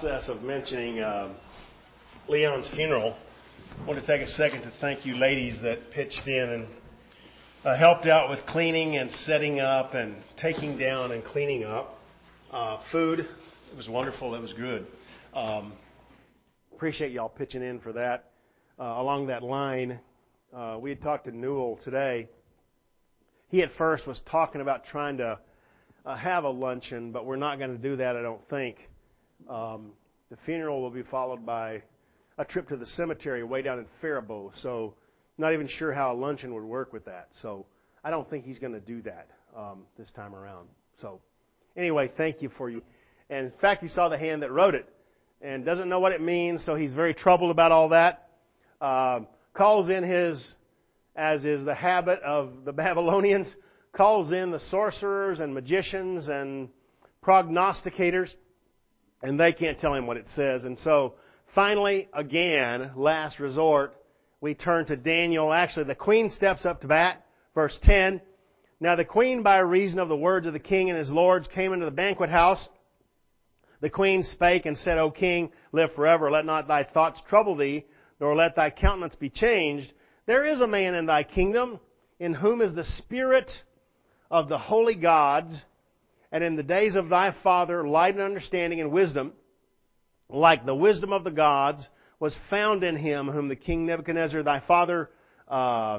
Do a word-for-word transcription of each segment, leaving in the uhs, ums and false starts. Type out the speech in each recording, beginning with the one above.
Process of mentioning uh, Leon's funeral, I want to take a second to thank you ladies that pitched in and uh, helped out with cleaning and setting up and taking down and cleaning up. Uh, food, it was wonderful. It was good. Um, appreciate y'all pitching in for that. Uh, along that line, uh, we had talked to Newell today. He at first was talking about trying to uh, have a luncheon, but we're not going to do that, I don't think. Um, the funeral will be followed by a trip to the cemetery way down in Faribault. So, not even sure how a luncheon would work with that. So, I don't think he's going to do that um, this time around. So, anyway, thank you for you. And in fact, he saw the hand that wrote it and doesn't know what it means, so he's very troubled about all that. Uh, calls in his, as is the habit of the Babylonians, calls in the sorcerers and magicians and prognosticators. And they can't tell him what it says. And so, finally, again, last resort, we turn to Daniel. Actually, the queen steps up to bat. Verse ten. Now the queen, by reason of the words of the king and his lords, came into the banquet house. The queen spake and said, O king, live forever. Let not thy thoughts trouble thee, nor let thy countenance be changed. There is a man in thy kingdom, in whom is the spirit of the holy gods. And in the days of thy father, light and understanding and wisdom, like the wisdom of the gods, was found in him, whom the king Nebuchadnezzar, thy father, uh,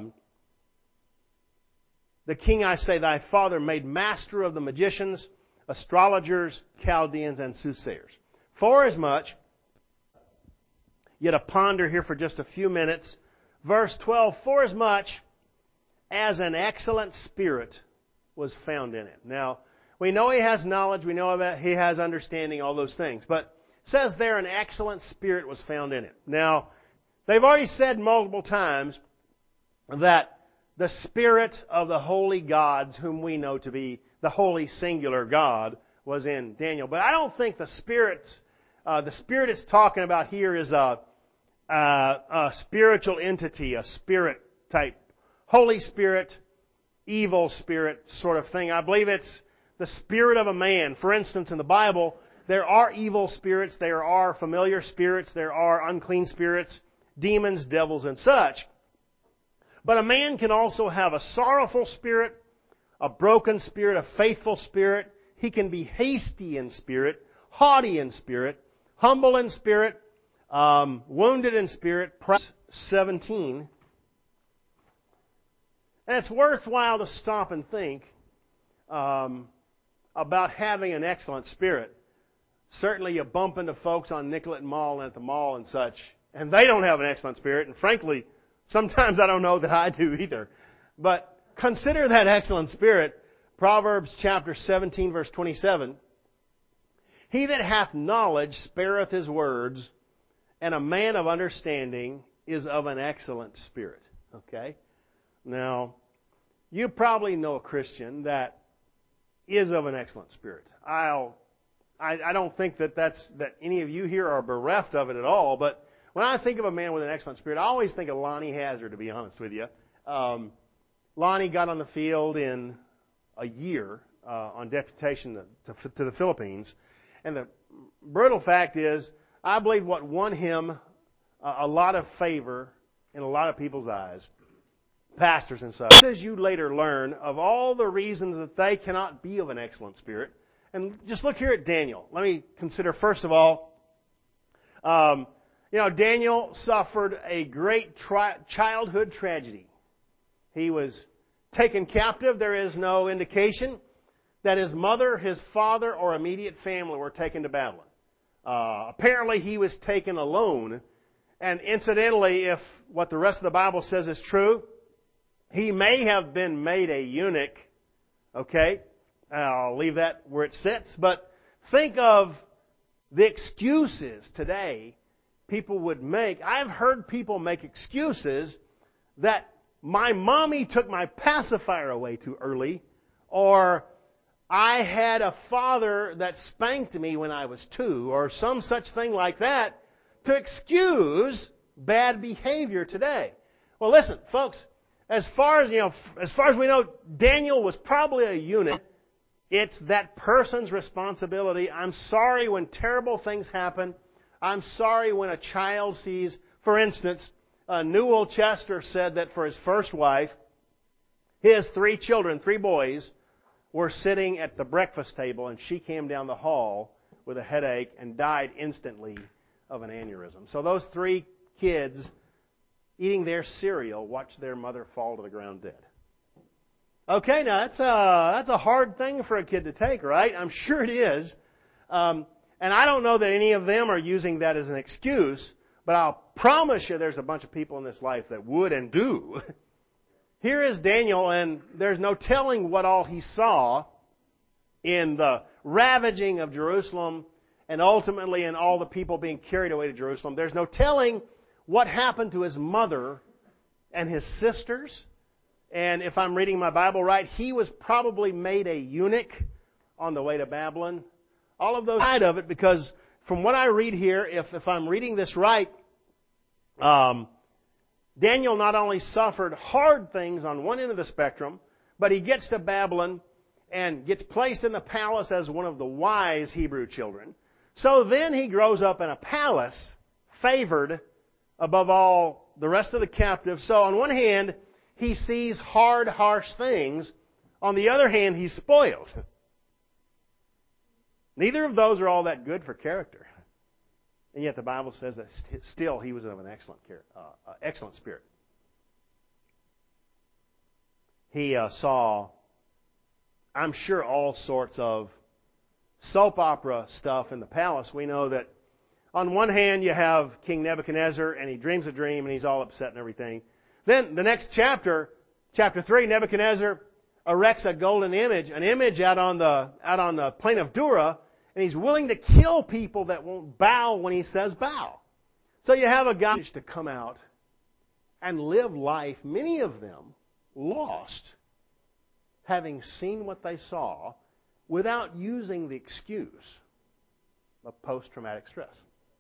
the king, I say, thy father, made master of the magicians, astrologers, Chaldeans, and soothsayers. Forasmuch, yet a ponder here for just a few minutes, verse twelve, forasmuch as an excellent spirit was found in it. Now, we know he has knowledge, we know that he has understanding, all those things. But it says there an excellent spirit was found in it. Now, they've already said multiple times that the spirit of the holy gods, whom we know to be the holy singular God, was in Daniel. But I don't think the spirits, uh, the spirit it's talking about here is a, a, a spiritual entity, a spirit type, Holy Spirit, evil spirit sort of thing. I believe it's the spirit of a man. For instance, in the Bible, there are evil spirits, there are familiar spirits, there are unclean spirits, demons, devils, and such. But a man can also have a sorrowful spirit, a broken spirit, a faithful spirit. He can be hasty in spirit, haughty in spirit, humble in spirit, um, wounded in spirit. seventeen. And it's worthwhile to stop and think um, about having an excellent spirit. Certainly you bump into folks on Nicollet Mall and at the mall and such, and they don't have an excellent spirit, and frankly, sometimes I don't know that I do either. But consider that excellent spirit. Proverbs chapter seventeen, verse twenty-seven. He that hath knowledge spareth his words, and a man of understanding is of an excellent spirit. Okay? Now, you probably know a Christian that is of an excellent spirit. I'll, I, I don't think that that's, that any of you here are bereft of it at all, but when I think of a man with an excellent spirit, I always think of Lonnie Hazard, to be honest with you. Um, Lonnie got on the field in a year uh, on deputation to, to, to the Philippines, and the brutal fact is, I believe what won him a, a lot of favor in a lot of people's eyes, pastors and such, as you later learn of all the reasons that they cannot be of an excellent spirit. And just look here at Daniel. Let me consider first of all, um, you know, Daniel suffered a great tri- childhood tragedy. He was taken captive. There is no indication that his mother, his father, or immediate family were taken to Babylon. Uh, apparently he was taken alone. And incidentally, if what the rest of the Bible says is true, he may have been made a eunuch. Okay? I'll leave that where it sits. But think of the excuses today people would make. I've heard people make excuses that my mommy took my pacifier away too early, or I had a father that spanked me when I was two, or some such thing like that, to excuse bad behavior today. Well, listen, folks, as far as, you know, as far as we know, Daniel was probably a eunuch It's that person's responsibility. I'm sorry when terrible things happen. I'm sorry when a child sees, for instance, uh, Newell Chester said that for his first wife, his three children, three boys, were sitting at the breakfast table and she came down the hall with a headache and died instantly of an aneurysm. So those three kids eating their cereal watched their mother fall to the ground dead. Okay, now that's a, that's a hard thing for a kid to take, right? I'm sure it is. Um, and I don't know that any of them are using that as an excuse, but I'll promise you there's a bunch of people in this life that would and do. Here is Daniel, and there's no telling what all he saw in the ravaging of Jerusalem and ultimately in all the people being carried away to Jerusalem. There's no telling what happened to his mother and his sisters. And if I'm reading my Bible right, he was probably made a eunuch on the way to Babylon. All of those side of it, because from what I read here, if, if I'm reading this right, um, Daniel not only suffered hard things on one end of the spectrum, but he gets to Babylon and gets placed in the palace as one of the wise Hebrew children. So then he grows up in a palace, favored above all the rest of the captives. So on one hand, he sees hard, harsh things. On the other hand, he's spoiled. Neither of those are all that good for character. And yet the Bible says that st- still he was of an excellent, uh, uh, excellent spirit. He uh, saw, I'm sure, all sorts of soap opera stuff in the palace. We know that on one hand you have King Nebuchadnezzar and he dreams a dream and he's all upset and everything. Then the next chapter, chapter three, Nebuchadnezzar erects a golden image, an image out on the out on the plain of Dura, and he's willing to kill people that won't bow when he says bow. So you have a guy to come out and live life, many of them lost, having seen what they saw, without using the excuse of post-traumatic stress.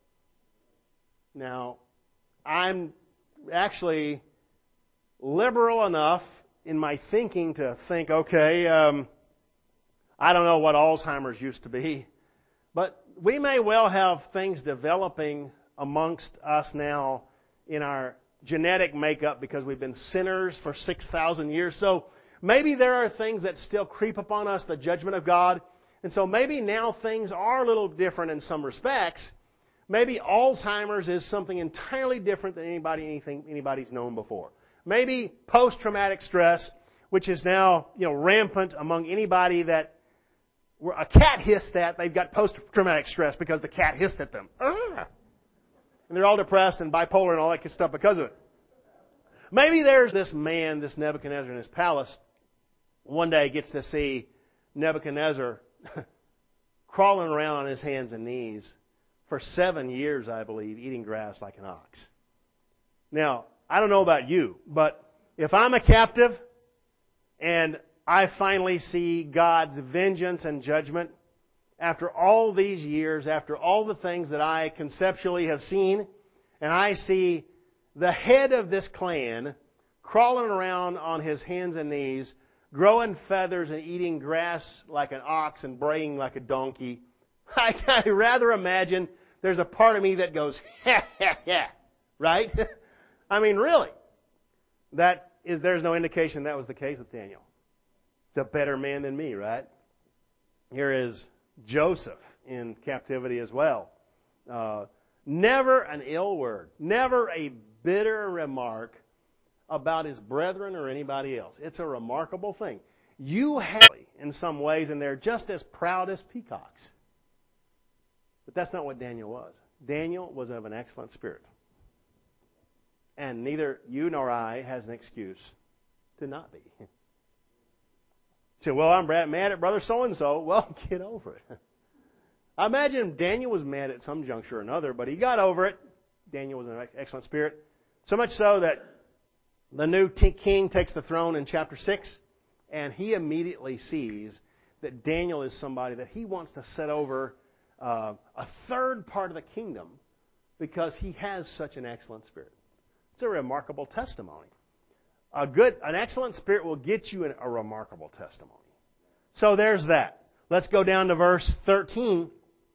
Now, I'm actually liberal enough in my thinking to think, okay, um, I don't know what Alzheimer's used to be, but we may well have things developing amongst us now in our genetic makeup because we've been sinners for six thousand years. So maybe there are things that still creep upon us, the judgment of God. And so maybe now things are a little different in some respects. Maybe Alzheimer's is something entirely different than anybody anything anybody's known before. Maybe post-traumatic stress, which is now, you know, rampant among anybody that a cat hissed at, they've got post-traumatic stress because the cat hissed at them. Ah! And they're all depressed and bipolar and all that good stuff because of it. Maybe there's this man, this Nebuchadnezzar in his palace, one day gets to see Nebuchadnezzar crawling around on his hands and knees for seven years, I believe, eating grass like an ox. Now, I don't know about you, but if I'm a captive and I finally see God's vengeance and judgment after all these years, after all the things that I conceptually have seen, and I see the head of this clan crawling around on his hands and knees, growing feathers and eating grass like an ox and braying like a donkey, I, I rather imagine there's a part of me that goes, ha, ha, ha, right? I mean, really. That is, there's no indication that was the case with Daniel. He's a better man than me, right? Here is Joseph in captivity as well. Uh, never an ill word, never a bitter remark about his brethren or anybody else. It's a remarkable thing. You have, in some ways, and they're just as proud as peacocks. But that's not what Daniel was. Daniel was of an excellent spirit. And neither you nor I has an excuse to not be. Say, well, I'm mad at brother so-and-so. Well, get over it. I imagine Daniel was mad at some juncture or another, but he got over it. Daniel was in an excellent spirit. So much so that the new king takes the throne in chapter six, and he immediately sees that Daniel is somebody that he wants to set over uh, a third part of the kingdom because he has such an excellent spirit. It's a remarkable testimony. A good, an excellent spirit will get you in a remarkable testimony. So there's that. Let's go down to verse thirteen.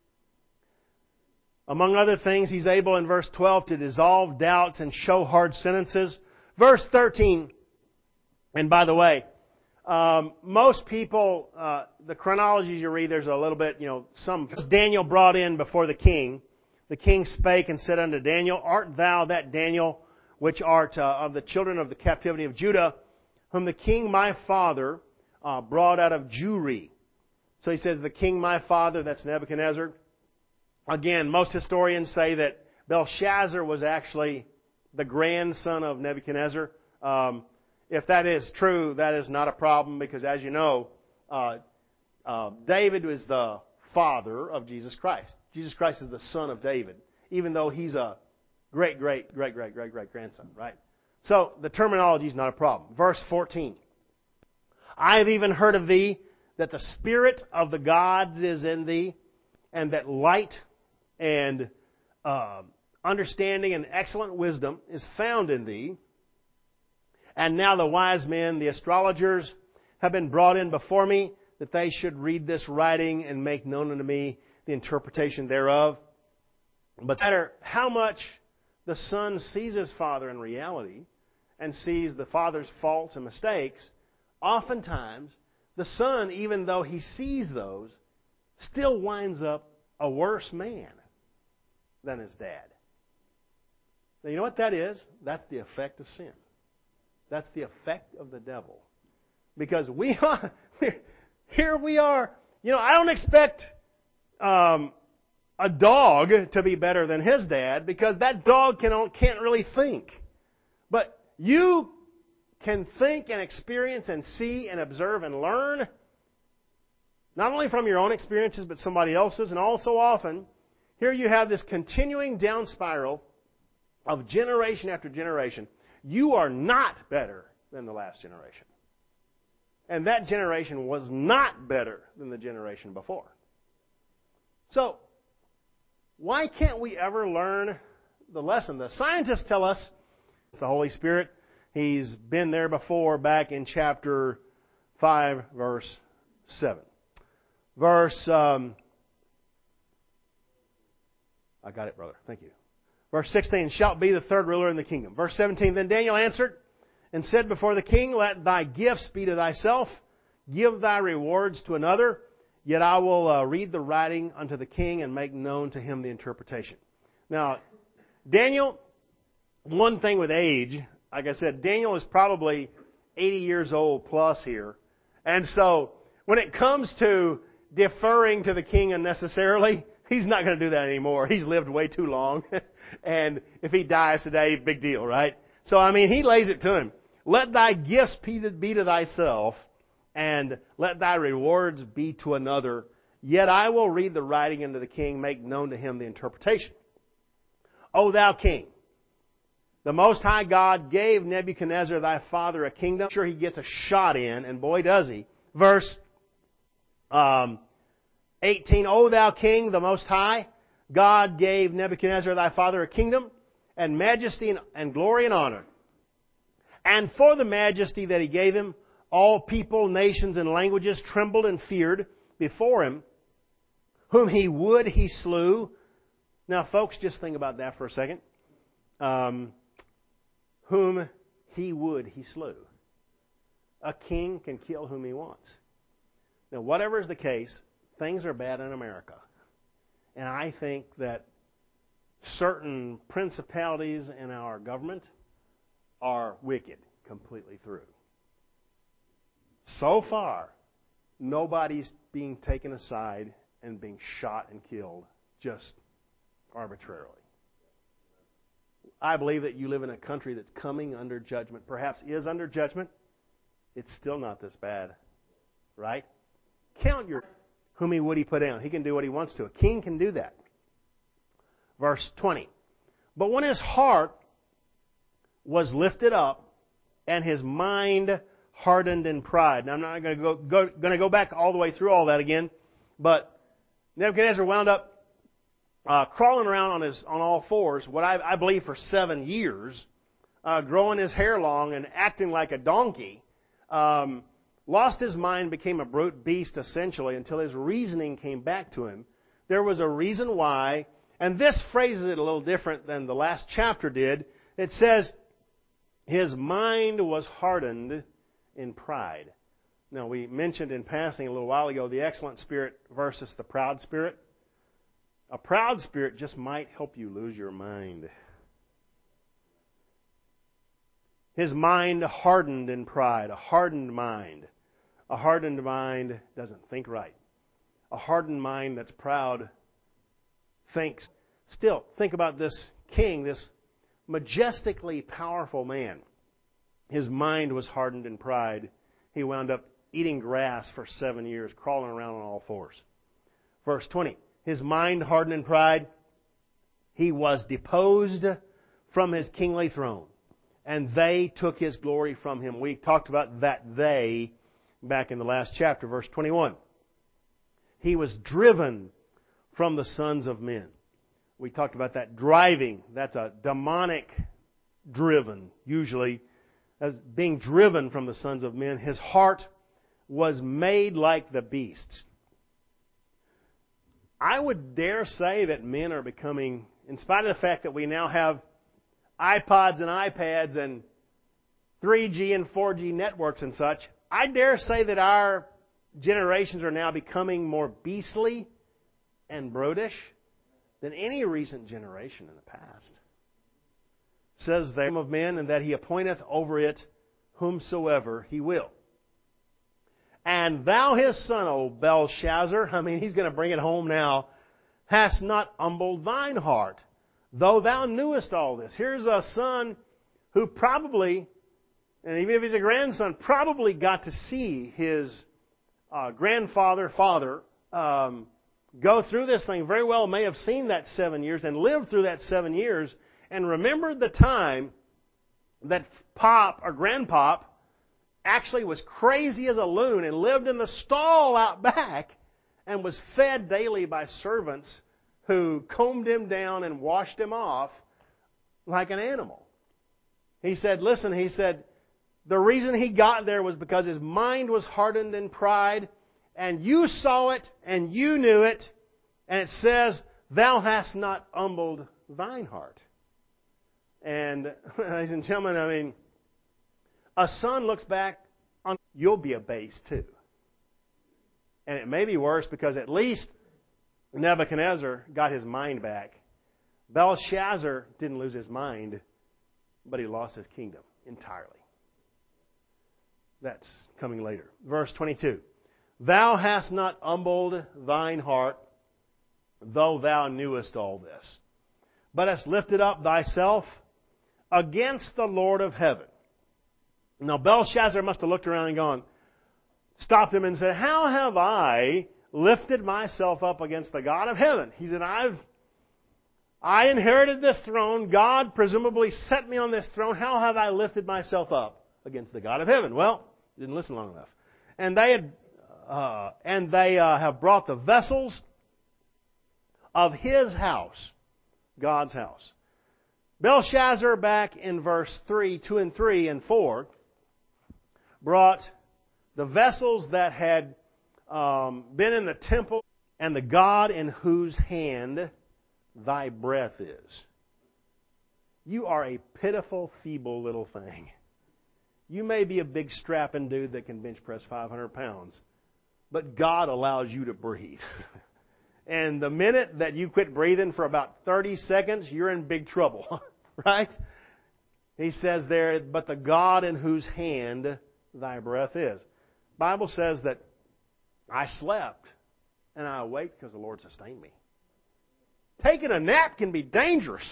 Among other things, he's able in verse twelve to dissolve doubts and show hard sentences. Verse thirteen, and by the way, um, most people, uh, the chronologies you read, there's a little bit, you know, some Daniel brought in before the king. The king spake and said unto Daniel, Art thou that Daniel which art uh, of the children of the captivity of Judah, whom the king my father uh, brought out of Jewry? So he says, the king my father, that's Nebuchadnezzar. Again, most historians say that Belshazzar was actually the grandson of Nebuchadnezzar. Um, if that is true, that is not a problem because, as you know, uh, uh, David was the father of Jesus Christ. Jesus Christ is the son of David, even though he's a great, great, great, great, great, great grandson, right? So the terminology is not a problem. Verse fourteen. I have even heard of thee that the spirit of the gods is in thee, and that light and uh, understanding and excellent wisdom is found in thee. And now the wise men, the astrologers, have been brought in before me, that they should read this writing and make known unto me the interpretation thereof. But no matter how much the son sees his father in reality and sees the father's faults and mistakes, oftentimes the son, even though he sees those, still winds up a worse man than his dad. Now, you know what that is? That's the effect of sin. That's the effect of the devil. Because we are, here we are. You know, I don't expect um, a dog to be better than his dad because that dog can, can't really think. But you can think and experience and see and observe and learn not only from your own experiences but somebody else's. And all so often, here you have this continuing down spiral of generation after generation. You are not better than the last generation. And that generation was not better than the generation before. So, why can't we ever learn the lesson? The scientists tell us it's the Holy Spirit. He's been there before back in chapter five, verse seven. Verse, um, I got it, brother. Thank you. Verse sixteen, shalt be the third ruler in the kingdom. Verse seventeen, then Daniel answered and said before the king, let thy gifts be to thyself, give thy rewards to another, yet I will uh, read the writing unto the king and make known to him the interpretation. Now, Daniel, one thing with age, like I said, Daniel is probably eighty years old plus here. And so, when it comes to deferring to the king unnecessarily, he's not going to do that anymore. He's lived way too long. And if he dies today, big deal, right? So, I mean, he lays it to him. Let thy gifts be to thyself, and let thy rewards be to another. Yet I will read the writing unto the king, make known to him the interpretation. O thou king, the Most High God gave Nebuchadnezzar thy father a kingdom. I'm sure he gets a shot in, and boy does he. Verse um, eighteen, O thou king, the Most High, God gave Nebuchadnezzar thy father a kingdom, and majesty and, and glory and honor. And for the majesty that he gave him, all people, nations, and languages trembled and feared before him. Whom he would, he slew. Now, folks, just think about that for a second. Um, whom he would, he slew. A king can kill whom he wants. Now, whatever is the case, things are bad in America. And I think that certain principalities in our government are wicked completely through. So far, nobody's being taken aside and being shot and killed just arbitrarily. I believe that you live in a country that's coming under judgment, perhaps is under judgment. It's still not this bad, right? Count your whom he would he put down. He can do what he wants to. A king can do that. Verse twenty. But when his heart was lifted up and his mind hardened in pride. Now I'm not going to go, go going to go back all the way through all that again, but Nebuchadnezzar wound up uh, crawling around on his on all fours, what I, I believe for seven years, uh, growing his hair long and acting like a donkey. Um, lost his mind, became a brute beast essentially until his reasoning came back to him. There was a reason why, and this phrases it a little different than the last chapter did. It says, his mind was hardened in pride. Now, we mentioned in passing a little while ago the excellent spirit versus the proud spirit. A proud spirit just might help you lose your mind. His mind hardened in pride, a hardened mind. A hardened mind doesn't think right. A hardened mind that's proud thinks. Still, think about this king, this majestically powerful man. His mind was hardened in pride. He wound up eating grass for seven years, crawling around on all fours. Verse twenty, his mind hardened in pride, he was deposed from his kingly throne, and they took his glory from him. We talked about that they back in the last chapter, verse twenty-one. He was driven from the sons of men. We talked about that driving. That's a demonic driven, usually, as being driven from the sons of men. His heart was made like the beasts. I would dare say that men are becoming, in spite of the fact that we now have iPods and iPads and three G and four G networks and such, I dare say that our generations are now becoming more beastly and brutish than any recent generation in the past. It says there of men, and that he appointeth over it whomsoever he will. And thou his son, O Belshazzar, I mean, he's going to bring it home now, hast not humbled thine heart, though thou knewest all this. Here's a son who probably, and even if he's a grandson, probably got to see his uh, grandfather, father, um, go through this thing. Very well may have seen that seven years and lived through that seven years and remembered the time that Pop or Grandpop actually was crazy as a loon and lived in the stall out back and was fed daily by servants who combed him down and washed him off like an animal. He said, listen, he said, the reason he got there was because his mind was hardened in pride, and you saw it and you knew it, and it says, thou hast not humbled thine heart. And, ladies and gentlemen, I mean, a son looks back on, you'll be abased too. And it may be worse because at least Nebuchadnezzar got his mind back. Belshazzar didn't lose his mind, but he lost his kingdom entirely. That's coming later. Verse twenty-two. Thou hast not humbled thine heart, though thou knewest all this, but hast lifted up thyself against the Lord of heaven. Now Belshazzar must have looked around and gone, stopped him and said, how have I lifted myself up against the God of heaven? He said, I've I inherited this throne. God presumably set me on this throne. How have I lifted myself up against the God of heaven? Well, didn't listen long enough. And they had, uh, and they uh, have brought the vessels of his house, God's house. Belshazzar, back in verse three, two and three and four, brought the vessels that had um, been in the temple, and the God in whose hand thy breath is. You are a pitiful, feeble little thing. You may be a big strapping dude that can bench press five hundred pounds, but God allows you to breathe. And the minute that you quit breathing for about thirty seconds, you're in big trouble. Right? He says there, but the God in whose hand thy breath is. The Bible says that I slept and I awake because the Lord sustained me. Taking a nap can be dangerous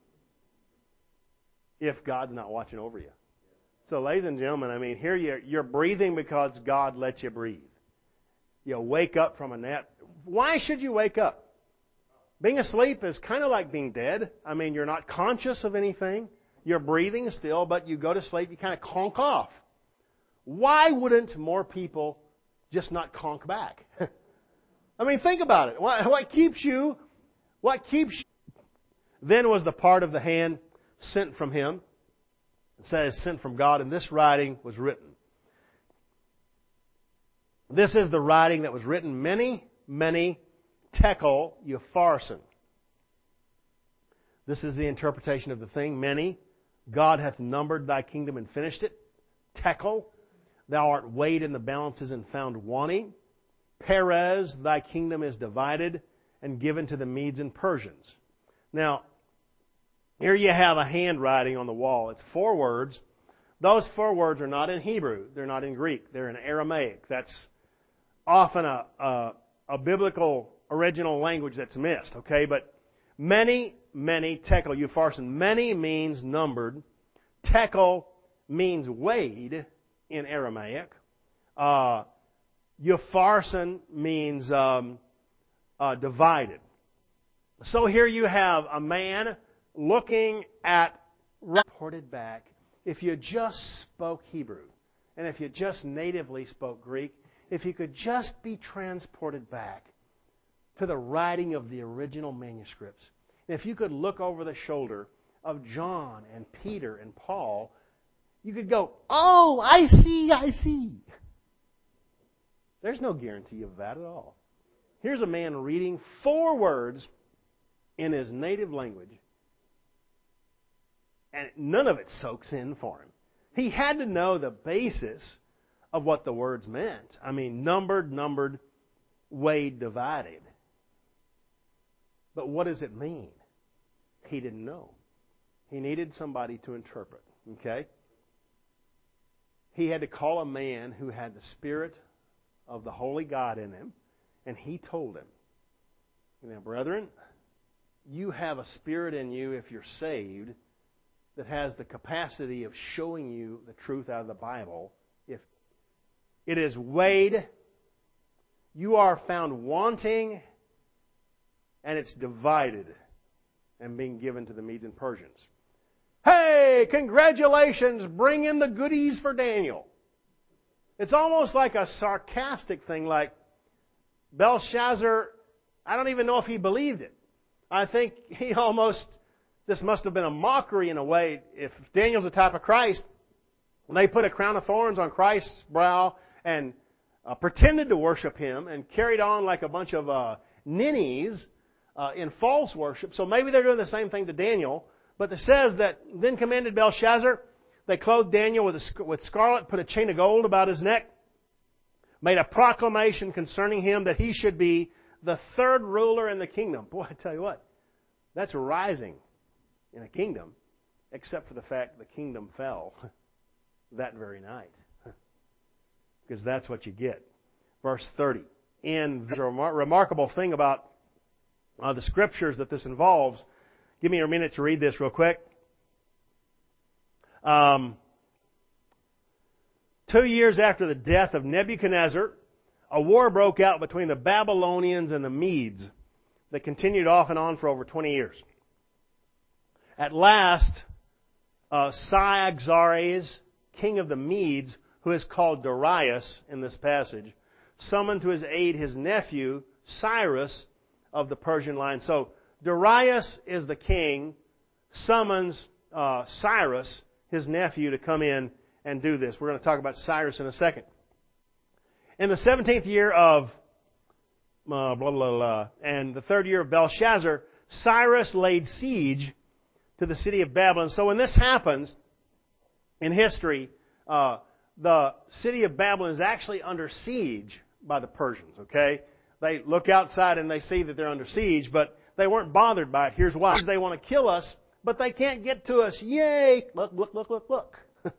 if God's not watching over you. So, ladies and gentlemen, I mean, here you're, you're breathing because God lets you breathe. You wake up from a nap. Why should you wake up? Being asleep is kind of like being dead. I mean, you're not conscious of anything. You're breathing still, but you go to sleep, you kind of conk off. Why wouldn't more people just not conk back? I mean, think about it. What, what keeps you, what keeps you? Then was the part of the hand sent from him. It says sent from God, and this writing was written. This is the writing that was written many, many tekel upharsin. This is the interpretation of the thing. Many. God hath numbered thy kingdom and finished it. Tekel. Thou art weighed in the balances and found wanting. Perez. Thy kingdom is divided and given to the Medes and Persians. Now, here you have a handwriting on the wall. It's four words. Those four words are not in Hebrew. They're not in Greek. They're in Aramaic. That's often a, a, a biblical original language that's missed. Okay, but many, many tekel upharsin. Many means numbered. Tekel means weighed in Aramaic. Uh, upharsin means um, uh, divided. So here you have a man looking at reported back. If you just spoke Hebrew, and if you just natively spoke Greek, if you could just be transported back to the writing of the original manuscripts, and if you could look over the shoulder of John and Peter and Paul, you could go, oh, I see, I see. There's no guarantee of that at all. Here's a man reading four words in his native language, and none of it soaks in for him. He had to know the basis of what the words meant. I mean, numbered, numbered, weighed, divided. But what does it mean? He didn't know. He needed somebody to interpret. Okay? He had to call a man who had the Spirit of the Holy God in him, and he told him, now, brethren, you have a spirit in you if you're saved that has the capacity of showing you the truth out of the Bible. If it is weighed, you are found wanting, and it's divided and being given to the Medes and Persians. Hey, congratulations, bring in the goodies for Daniel. It's almost like a sarcastic thing, like Belshazzar, I don't even know if he believed it. I think he almost, this must have been a mockery in a way. If Daniel's the type of Christ, when they put a crown of thorns on Christ's brow and uh, pretended to worship Him and carried on like a bunch of uh, ninnies uh, in false worship. So maybe they're doing the same thing to Daniel. But it says that then commanded Belshazzar, they clothed Daniel with, a, with scarlet, put a chain of gold about his neck, made a proclamation concerning him that he should be the third ruler in the kingdom. Boy, I tell you what, that's rising in a kingdom, except for the fact the kingdom fell that very night. Because that's what you get. Verse thirty. And there's a remar- remarkable thing about uh, the scriptures that this involves. Give me a minute to read this real quick. Um, two years after the death of Nebuchadnezzar, a war broke out between the Babylonians and the Medes that continued off and on for over twenty years. At last, uh, Cyaxares, king of the Medes, who is called Darius in this passage, summoned to his aid his nephew, Cyrus, of the Persian line. So, Darius is the king, summons uh, Cyrus, his nephew, to come in and do this. We're going to talk about Cyrus in a second. In the seventeenth year of uh, blah, blah, blah, and the third year of Belshazzar, Cyrus laid siege to the city of Babylon. So when this happens in history, uh, the city of Babylon is actually under siege by the Persians. Okay, they look outside and they see that they're under siege, but they weren't bothered by it. Here's why: they want to kill us, but they can't get to us. Yay! Look! Look! Look! Look! Look!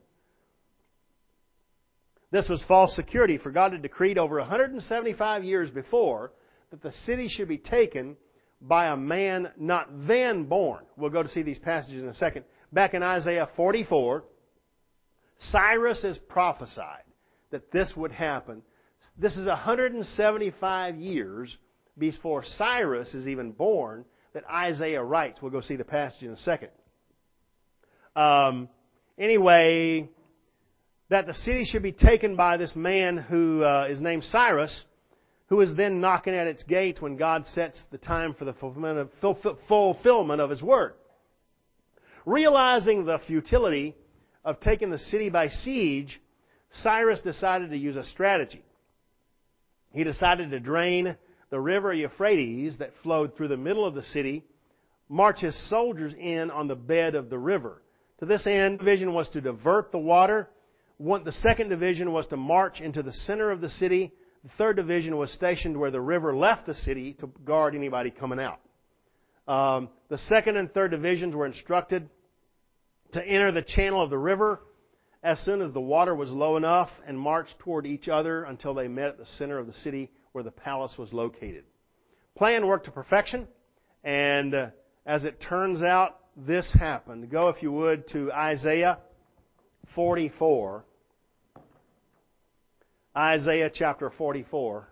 This was false security, for God had decreed over one hundred seventy-five years before that the city should be taken by a man not then born. We'll go to see these passages in a second. Back in Isaiah forty-four, Cyrus is prophesied that this would happen. This is one hundred seventy-five years before Cyrus is even born that Isaiah writes. We'll go see the passage in a second. Um, anyway, that the city should be taken by this man who uh, is named Cyrus, who is then knocking at its gates when God sets the time for the fulfillment of, fulfillment of His word. Realizing the futility of taking the city by siege, Cyrus decided to use a strategy. he decided to drain the river Euphrates that flowed through the middle of the city, march his soldiers in on the bed of the river. To this end, the division was to divert the water. One, the second division was to march into the center of the city. The third division was stationed where the river left the city to guard anybody coming out. Um, the second and third divisions were instructed to enter the channel of the river as soon as the water was low enough and march toward each other until they met at the center of the city where the palace was located. Plan worked to perfection, and uh, as it turns out, this happened. Go, if you would, to Isaiah forty-four. Isaiah chapter forty-four.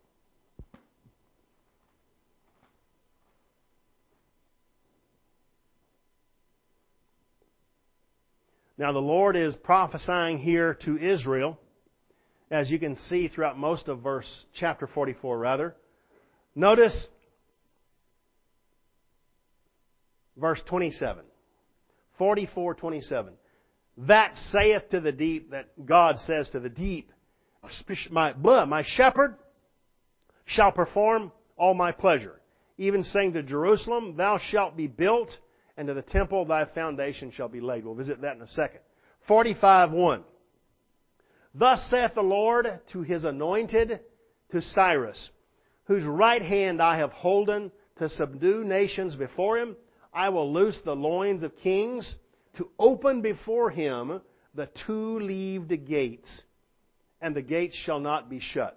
Now the Lord is prophesying here to Israel, as you can see throughout most of verse chapter forty-four rather. Notice verse twenty-seven. forty-four twenty-seven. That saith to the deep, that God says to the deep, my, blah, my shepherd shall perform all my pleasure. Even saying to Jerusalem, thou shalt be built, and to the temple thy foundation shall be laid. We'll visit that in a second. forty-five one. Thus saith the Lord to His anointed, to Cyrus, whose right hand I have holden to subdue nations before him. I will loose the loins of kings, to open before him the two-leaved gates, and the gates shall not be shut.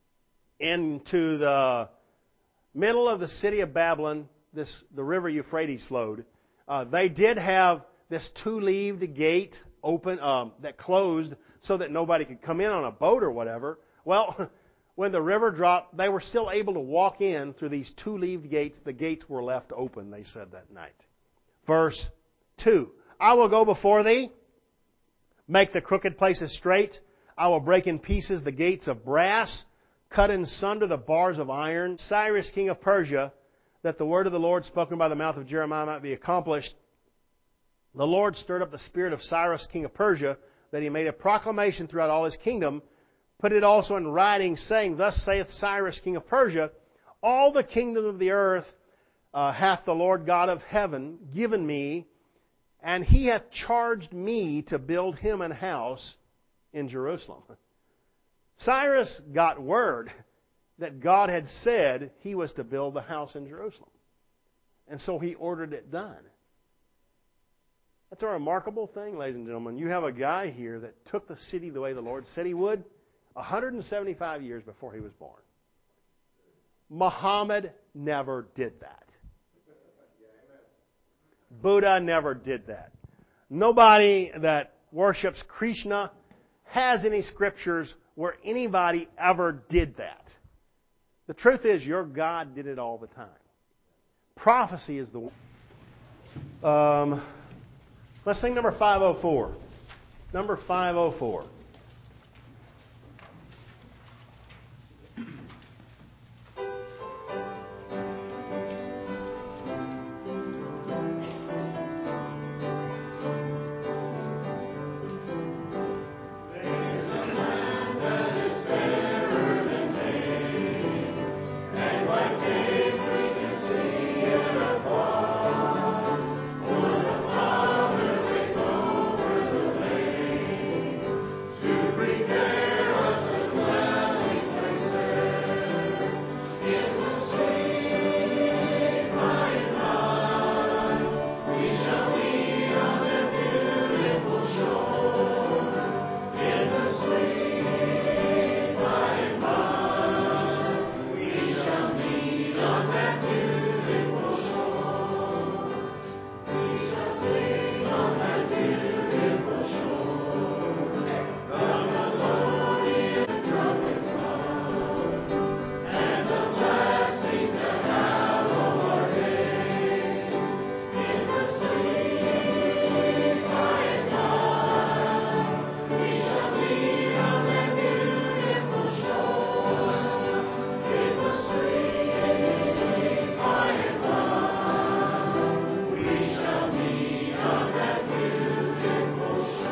Into the middle of the city of Babylon, this the river Euphrates flowed. Uh, they did have this two-leaved gate open um, that closed so that nobody could come in on a boat or whatever. Well, when the river dropped, they were still able to walk in through these two-leaved gates. The gates were left open, they said that night. Verse two. I will go before thee, make the crooked places straight. I will break in pieces the gates of brass, cut in sunder the bars of iron. Cyrus, king of Persia, that the word of the Lord spoken by the mouth of Jeremiah might be accomplished. The Lord stirred up the spirit of Cyrus, king of Persia, that he made a proclamation throughout all his kingdom, put it also in writing, saying, Thus saith Cyrus, king of Persia, all the kingdom of the earth uh, hath the Lord God of heaven given me, and He hath charged me to build Him an house in Jerusalem. Cyrus got word that God had said He was to build the house in Jerusalem. And so he ordered it done. That's a remarkable thing, ladies and gentlemen. You have a guy here that took the city the way the Lord said He would one hundred seventy-five years before he was born. Muhammad never did that. Buddha never did that. Nobody that worships Krishna has any scriptures where anybody ever did that. The truth is, your God did it all the time. Prophecy is the one. Um, let's sing number five oh four. Number five oh four.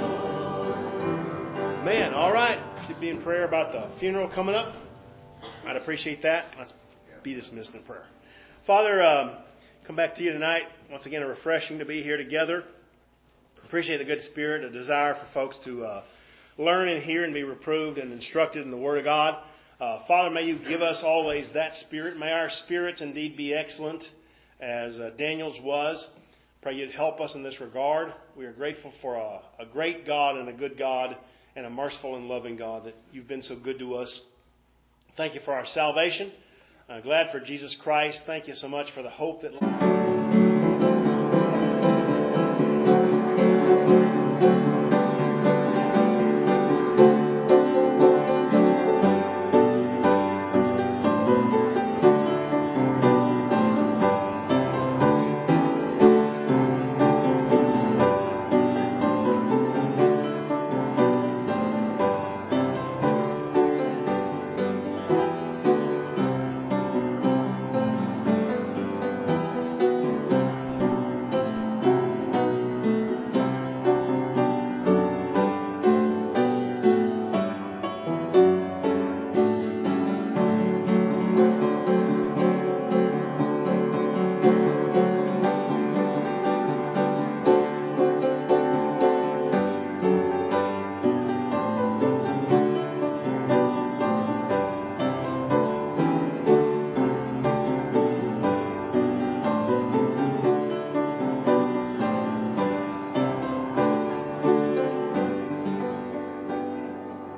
Prayer about the funeral coming up. I'd appreciate that. Let's be dismissed in prayer. Father, um, come back to you tonight. Once again, a refreshing to be here together. Appreciate the good spirit, a desire for folks to uh, learn and hear and be reproved and instructed in the Word of God. Uh, Father, may you give us always that spirit. May our spirits indeed be excellent as uh, Daniel's was. Pray you'd help us in this regard. We are grateful for a, a great God and a good God and a merciful and loving God that you've been so good to us. Thank you for our salvation. Uh, glad for Jesus Christ. Thank you so much for the hope that